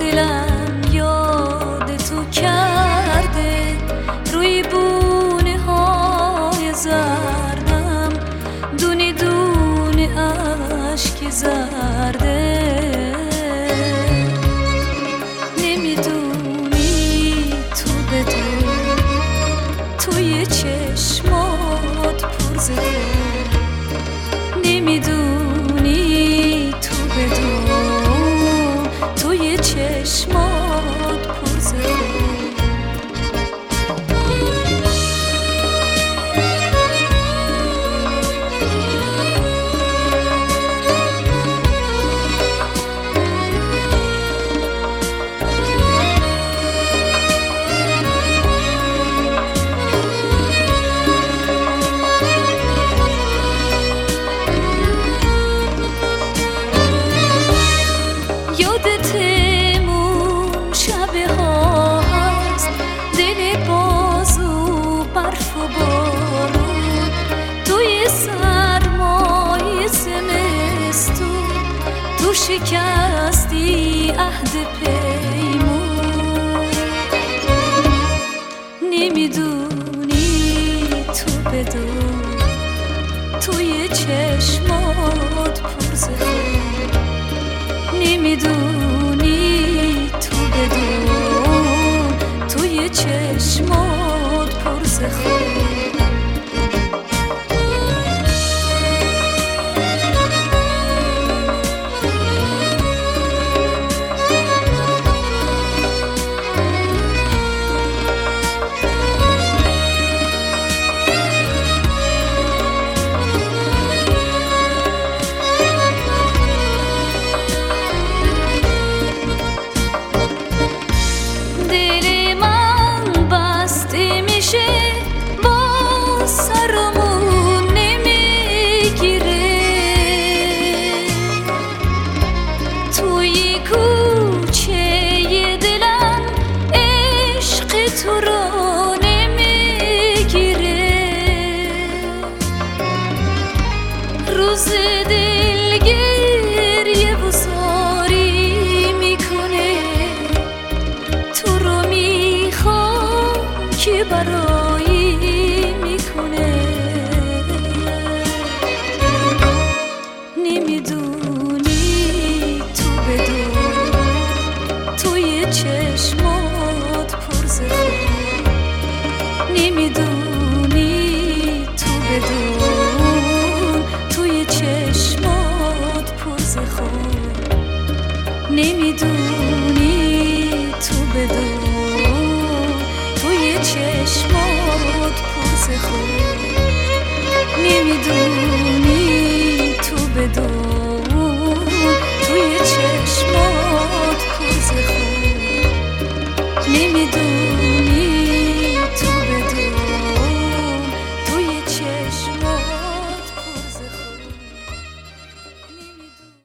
دلم یاد تو کرده، روی بونه های زردم دونه دونه اشک زرده. نمیدونی تو بدون توی چشمات پرزده، نمیدونی تو بدون توی چشمات پرزده. یادتمون شبه ها هست، دل بازو برف و بارون، توی سرمای زمستون تو شکستی عهد پیمون. نمیدونی تو بدون توی چشمات پرزده، نمیدونی تو بدون توی چشمات پرزخه. تو رو نمیگیره، روز دل گریه و زاری میکنه، تو رو میخوام که برایی میکنه. نمیدونی تو بدون توی چشمات پرزده، نمیدونی تو بدون توی چشمات پرزخه، نمیدونی تو بدون توی چشمات پرزخه، نمیدونی تو بدون